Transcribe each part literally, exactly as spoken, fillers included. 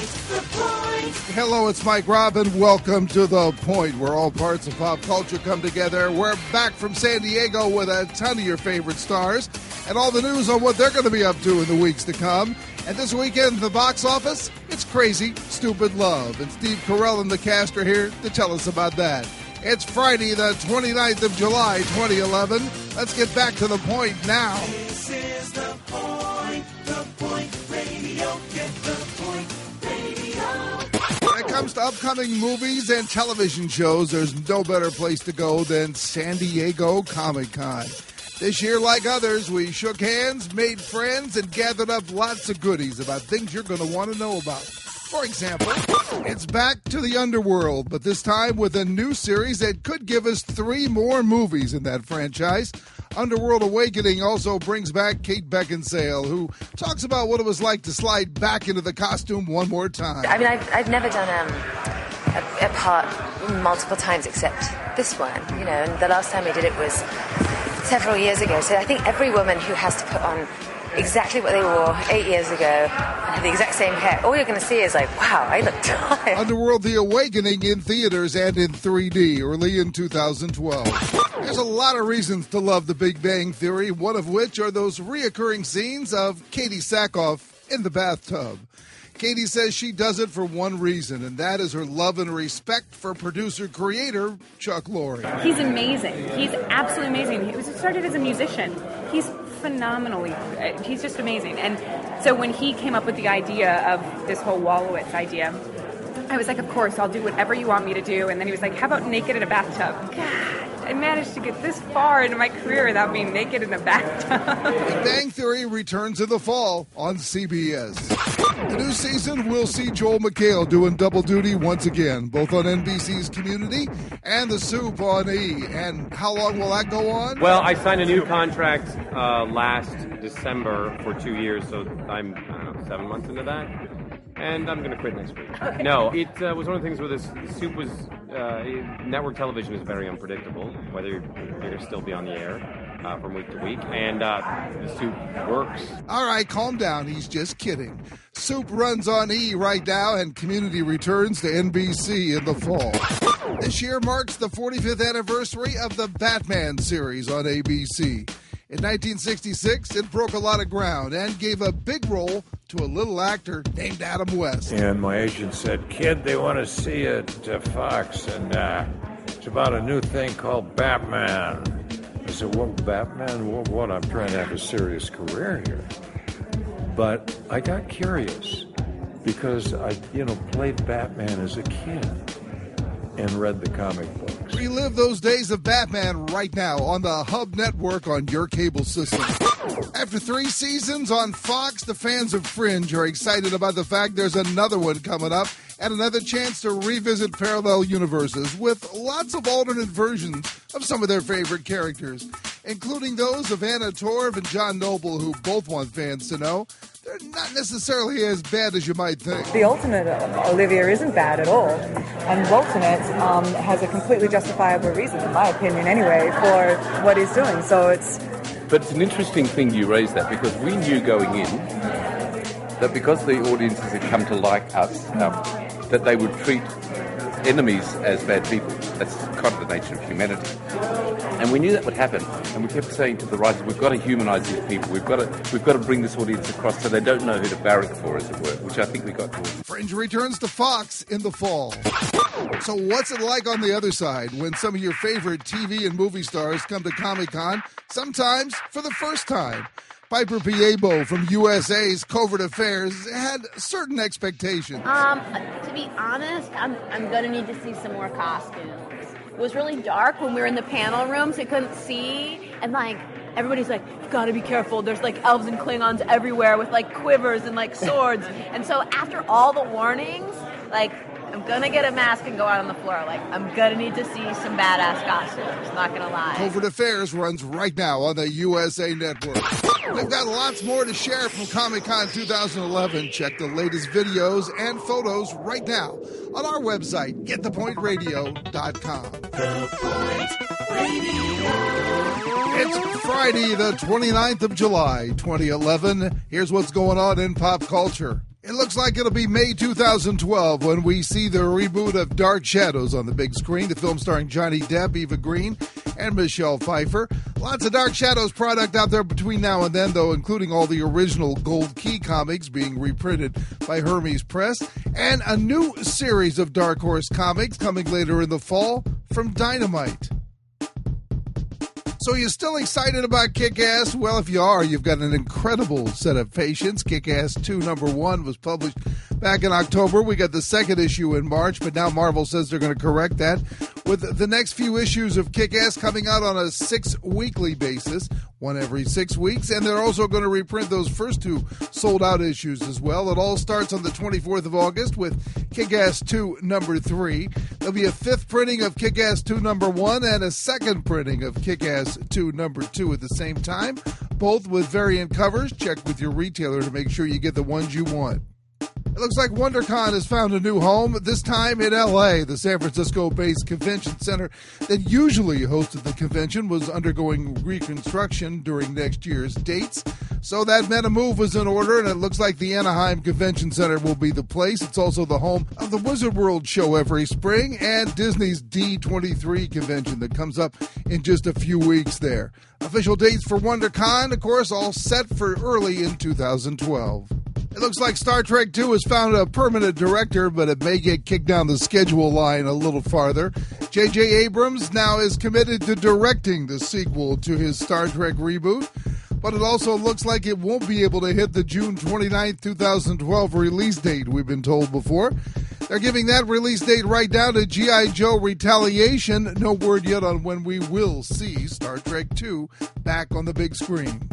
Point, The Point. Hello, it's Mike Robin. Welcome to The Point, where all parts of pop culture come together. We're back from San Diego with a ton of your favorite stars and all the news on what they're going to be up to in the weeks to come. And this weekend, the box office, it's Crazy Stupid Love. And Steve Carell and the cast are here to tell us about that. It's Friday, the twenty-ninth of July, twenty eleven. Let's get back to The Point now. This is The Point, The Point Radio. Get The Point Radio. When it comes to upcoming movies and television shows, there's no better place to go than San Diego Comic-Con. This year, like others, we shook hands, made friends, and gathered up lots of goodies about things you're going to want to know about. For example, it's back to the underworld, but this time with a new series that could give us three more movies in that franchise. Underworld Awakening also brings back Kate Beckinsale, who talks about what it was like to slide back into the costume one more time. I mean, I've, I've never done um, a, a part multiple times except this one, you know, and the last time I did it was several years ago. So I think every woman who has to put on exactly what they wore eight years ago and have the exact same hair, all you're going to see is like, wow, I look tired. Underworld The Awakening in theaters and in three D, early in two thousand twelve. There's a lot of reasons to love The Big Bang Theory, one of which are those reoccurring scenes of Katie Sackhoff in the bathtub. Katie says she does it for one reason, and that is her love and respect for producer-creator Chuck Lorre. He's amazing. He's absolutely amazing. He was started as a musician. He's phenomenally, he's just amazing. And so when he came up with the idea of this whole Wolowitz idea, I was like, of course, I'll do whatever you want me to do. And then he was like, how about naked in a bathtub? God, I managed to get this far into my career without being naked in a bathtub. Big Bang Theory returns in the fall on C B S. The new season will see Joel McHale doing double duty once again, both on N B C's Community and The Soup on E! And how long will that go on? Well, I signed a new contract uh, last December for two years, so I'm, I don't know, seven months into that. And I'm going to quit next week. No, it uh, was one of the things where this Soup was, uh, network television is very unpredictable, whether you're going to still be on the air uh, from week to week. And uh, the Soup works. All right, calm down. He's just kidding. Soup runs on E! Right now, and Community returns to N B C in the fall. This year marks the forty-fifth anniversary of the Batman series on A B C. In nineteen sixty-six, it broke a lot of ground and gave a big role to a little actor named Adam West. And my agent said, kid, they want to see you at Fox, and uh, it's about a new thing called Batman. I said, well, Batman? What, what? I'm trying to have a serious career here. But I got curious because I, you know, played Batman as a kid and read the comic books. Relive those days of Batman right now on the Hub Network on your cable system. After three seasons on Fox, the fans of Fringe are excited about the fact there's another one coming up and another chance to revisit parallel universes with lots of alternate versions of some of their favorite characters, including those of Anna Torv and John Noble, who both want fans to know they're not necessarily as bad as you might think. The Ultimate uh, Olivia isn't bad at all. And Ultimate um, has a completely justifiable reason, in my opinion anyway, for what he's doing. So it's... But it's an interesting thing you raise that, because we knew going in that because the audiences had come to like us, um, that they would treat enemies as bad people. That's kind of the nature of humanity. And we knew that would happen, and we kept saying to the writers, we've got to humanise these people. We've got to, we've got to bring this audience across so they don't know who to barrack for, as it were, which I think we got to. Fringe returns to Fox in the fall. So what's it like on the other side when some of your favorite T V and movie stars come to Comic-Con, sometimes for the first time? Piper Piebo from U S A's Covert Affairs had certain expectations. Um, to be honest, I'm, I'm going to need to see some more costumes. It was really dark when we were in the panel room, so I couldn't see. And, like, everybody's like, you've got to be careful. There's, like, elves and Klingons everywhere with, like, quivers and, like, swords. And so after all the warnings, like, I'm going to get a mask and go out on the floor. Like, I'm going to need to see some badass costumes, not going to lie. Covert Affairs runs right now on the U S A Network. We've got lots more to share from Comic-Con two thousand eleven. Check the latest videos and photos right now on our website, get the point radio dot com. The Point Radio. It's Friday, the twenty-ninth of July, twenty eleven. Here's what's going on in pop culture It looks like it'll be May two thousand twelve when we see the reboot of Dark Shadows on the big screen. The film starring Johnny Depp, Eva Green, and Michelle Pfeiffer. Lots of Dark Shadows product out there between now and then, though, including all the original Gold Key comics being reprinted by Hermes Press, and a new series of Dark Horse comics coming later in the fall from Dynamite. So you're still excited about Kick-Ass? Well, if you are, you've got an incredible set of patience. Kick-Ass two number one was published back in October. We got the second issue in March, but now Marvel says they're going to correct that with the next few issues of Kick-Ass coming out on a six-weekly basis, one every six weeks, and they're also going to reprint those first two sold-out issues as well. It all starts on the twenty-fourth of August with Kick-Ass two number three. There'll be a fifth printing of Kick-Ass two number one and a second printing of Kick-Ass two number two at the same time, both with variant covers. Check with your retailer to make sure you get the ones you want. It looks like WonderCon has found a new home, this time in L A. The San Francisco-based convention center that usually hosted the convention was undergoing reconstruction during next year's dates. So that meant a move was in order, and it looks like the Anaheim Convention Center will be the place. It's also the home of the Wizard World show every spring and Disney's D twenty-three convention that comes up in just a few weeks there. Official dates for WonderCon, of course, all set for early in two thousand twelve. It looks like Star Trek two has found a permanent director, but it may get kicked down the schedule line a little farther. J J Abrams now is committed to directing the sequel to his Star Trek reboot, but it also looks like it won't be able to hit the June twenty-ninth, twenty twelve release date we've been told before. They're giving that release date right down to G I. Joe Retaliation. No word yet on when we will see Star Trek two back on the big screen.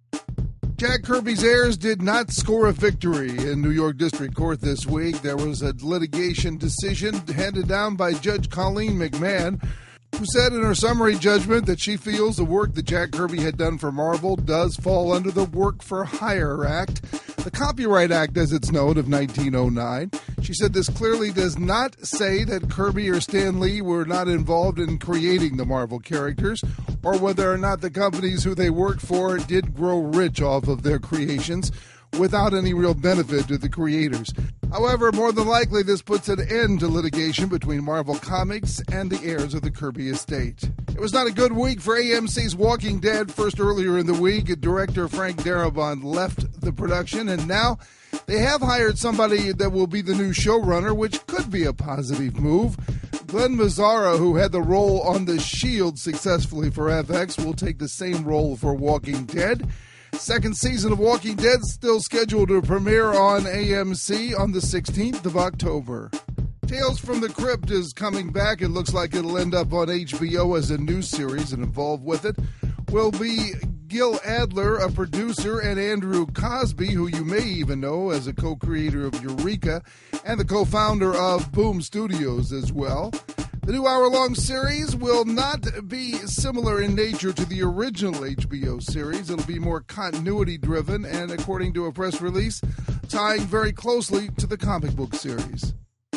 Jack Kirby's heirs did not score a victory in New York District Court this week. There was a litigation decision handed down by Judge Colleen McMahon, who said in her summary judgment that she feels the work that Jack Kirby had done for Marvel does fall under the Work for Hire Act, the Copyright Act as it's known, of nineteen oh nine. She said this clearly does not say that Kirby or Stan Lee were not involved in creating the Marvel characters, or whether or not the companies who they worked for did grow rich off of their creations without any real benefit to the creators. However, more than likely this puts an end to litigation between Marvel Comics and the heirs of the Kirby estate. It was not a good week for A M C's Walking Dead. First, earlier in the week, director Frank Darabont left the production, and now they have hired somebody that will be the new showrunner, which could be a positive move. Glenn Mazzara, who had the role on The Shield successfully for F X, will take the same role for Walking Dead. Second season of Walking Dead still scheduled to premiere on A M C on the sixteenth of October. Tales from the Crypt is coming back. It looks like it'll end up on H B O as a new series, and involved with it will be Gil Adler, a producer, and Andrew Cosby, who you may even know as a co-creator of Eureka and the co-founder of Boom Studios as well. The new hour-long series will not be similar in nature to the original H B O series. It'll be more continuity-driven and, according to a press release, tying very closely to the comic book series.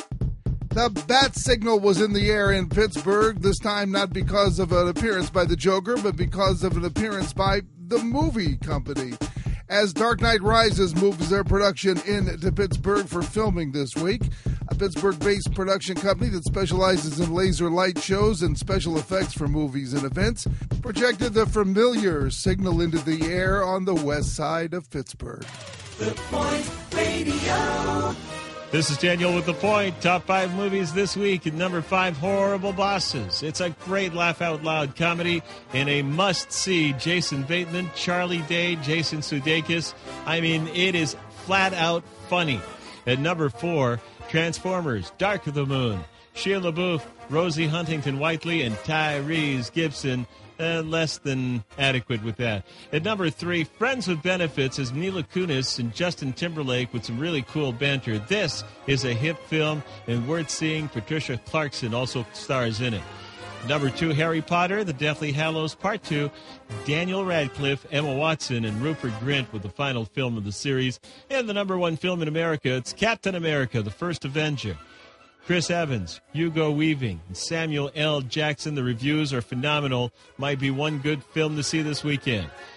The bat signal was in the air in Pittsburgh, this time not because of an appearance by the Joker, but because of an appearance by the movie company. As Dark Knight Rises moves their production into Pittsburgh for filming this week, a Pittsburgh-based production company that specializes in laser light shows and special effects for movies and events projected the familiar signal into the air on the west side of Pittsburgh. The Point Radio. This is Daniel with The Point. Top five movies this week. At number five, Horrible Bosses. It's a great laugh-out-loud comedy and a must-see. Jason Bateman, Charlie Day, Jason Sudeikis. I mean, it is flat-out funny. At number four, Transformers, Dark of the Moon. Shia LaBeouf, Rosie Huntington-Whiteley, and Tyrese Gibson. Uh, less than adequate with that. At number three, Friends with Benefits is Mila Kunis and Justin Timberlake with some really cool banter. This is a hit film and worth seeing. Patricia Clarkson also stars in it. Number two, Harry Potter, The Deathly Hallows Part two. Daniel Radcliffe, Emma Watson, and Rupert Grint with the final film of the series. And the number one film in America, it's Captain America, The First Avenger. Chris Evans, Hugo Weaving, and Samuel L. Jackson. The reviews are phenomenal. Might be one good film to see this weekend.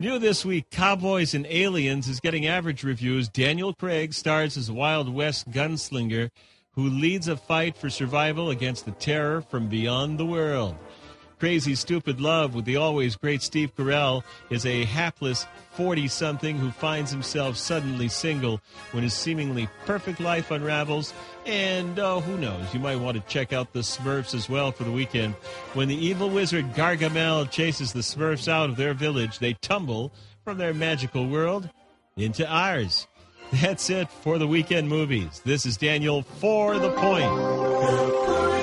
New this week, Cowboys and Aliens is getting average reviews. Daniel Craig stars as a Wild West gunslinger who leads a fight for survival against the terror from beyond the world. Crazy Stupid Love with the always great Steve Carell is a hapless forty-something who finds himself suddenly single when his seemingly perfect life unravels. And, oh, who knows, you might want to check out the Smurfs as well for the weekend. When the evil wizard Gargamel chases the Smurfs out of their village, they tumble from their magical world into ours. That's it for the weekend movies. This is Daniel for The Point.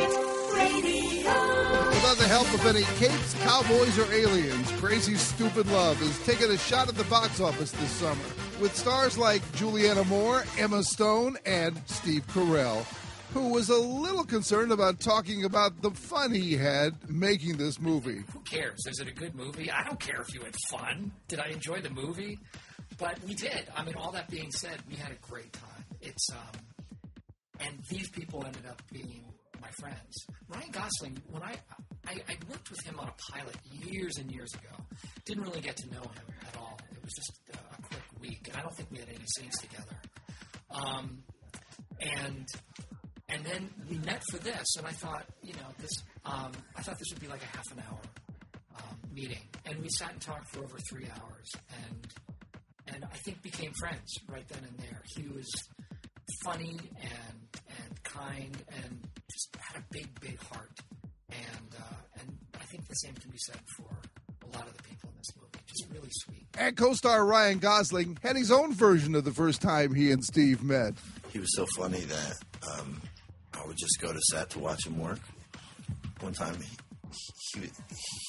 Without the help of any capes, cowboys, or aliens, Crazy Stupid Love is taking a shot at the box office this summer with stars like Julianne Moore, Emma Stone, and Steve Carell, who was a little concerned about talking about the fun he had making this movie. Who cares? Is it a good movie? I don't care if you had fun. Did I enjoy the movie? But we did. I mean, all that being said, we had a great time. It's um, and these people ended up being my friends. Ryan Gosling, when I, I I worked with him on a pilot years and years ago, didn't really get to know him at all. It was just a, a quick week, and I don't think we had any scenes together. Um, and and then we met for this, and I thought, you know, this. Um, I thought this would be like a half an hour um, meeting, and we sat and talked for over three hours, and. And I think became friends right then and there. He was funny and and kind and just had a big, big heart. And uh, and I think the same can be said for a lot of the people in this movie. Just really sweet. And co-star Ryan Gosling had his own version of the first time he and Steve met. He was so funny that um, I would just go to set to watch him work. One time, he, he, he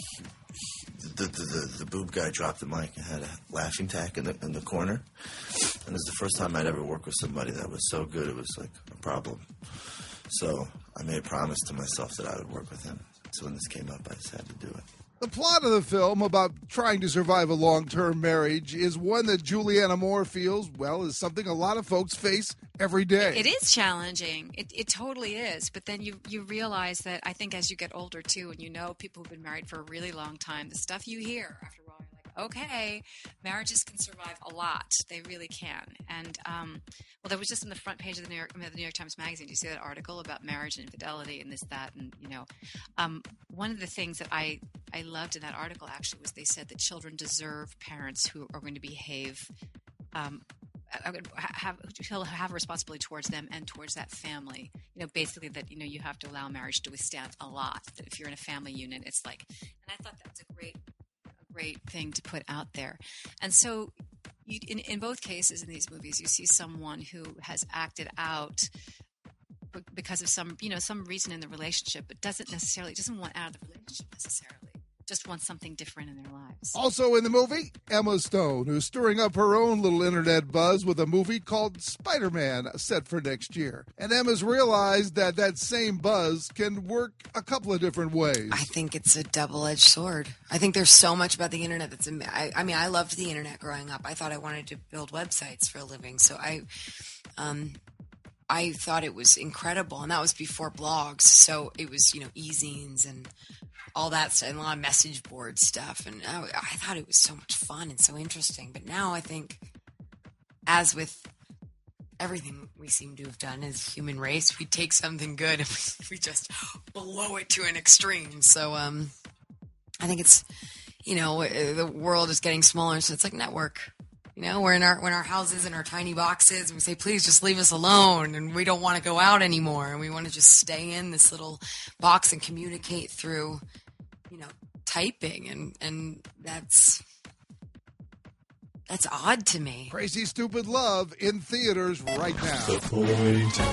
The, the, the, the boob guy dropped the mic and had a laughing tack in the in the corner. And it was the first time I'd ever worked with somebody that was so good it was like a problem. So I made a promise to myself that I would work with him. So when this came up, I just had to do it. The plot of the film about trying to survive a long-term marriage is one that Julianne Moore feels, well, is something a lot of folks face every day. It is challenging. It, it totally is. But then you, you realize that I think as you get older, too, and you know people who've been married for a really long time, the stuff you hear after a while, you're like, okay, marriages can survive a lot. They really can. And, um, well, there was just in the front page of the New York, the New York Times Magazine, do you see that article about marriage and infidelity and this, that, and, you know, um, one of the things that I, I loved in that article actually was they said that children deserve parents who are going to behave, um, have have a responsibility towards them and towards that family. You know, basically that, you know, you have to allow marriage to withstand a lot. That if you're in a family unit, it's like, and I thought that was a great, a great thing to put out there. And so you, in, in both cases in these movies, you see someone who has acted out because of some, you know, some reason in the relationship, but doesn't necessarily, doesn't want out of the relationship necessarily. Just want something different in their lives. Also in the movie, Emma Stone, who's stirring up her own little internet buzz with a movie called Spider-Man, set for next year. And Emma's realized that that same buzz can work a couple of different ways. I think it's a double-edged sword. I think there's so much about the internet that's... Am- I, I mean, I loved the internet growing up. I thought I wanted to build websites for a living. So I... Um, I thought it was incredible, and that was before blogs. So it was, you know, e-zines and all that stuff, and a lot of message board stuff. And I, I thought it was so much fun and so interesting. But now I think, as with everything we seem to have done as human race, we take something good and we, we just blow it to an extreme. So um, I think it's, you know, the world is getting smaller, so it's like network. You know, we're in our, we're in our houses in our tiny boxes, and we say, please just leave us alone, and we don't want to go out anymore, and we want to just stay in this little box and communicate through, you know, typing, and, and that's, that's odd to me. Crazy Stupid Love in theaters right now. The Point.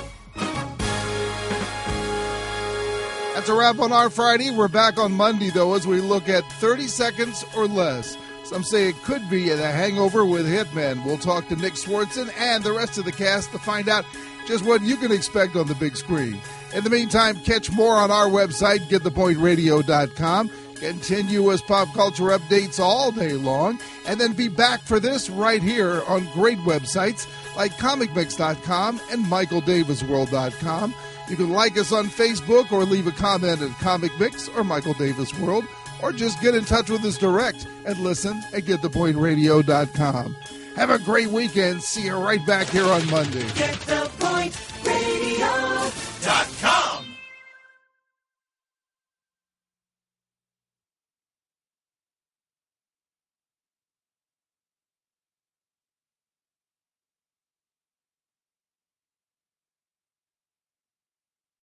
That's a wrap on our Friday. We're back on Monday, though, as we look at thirty seconds or less. Some say it could be The Hangover with Hitmen. We'll talk to Nick Swartzen and the rest of the cast to find out just what you can expect on the big screen. In the meantime, catch more on our website, get the point radio dot com. Continuous pop culture updates all day long. And then be back for this right here on great websites like comic mix dot com and michael davis world dot com. You can like us on Facebook or leave a comment at Comic Mix or Michael Davis World. or just get in touch with us direct and listen at get the point radio dot com. Have a great weekend. See you right back here on Monday. Get the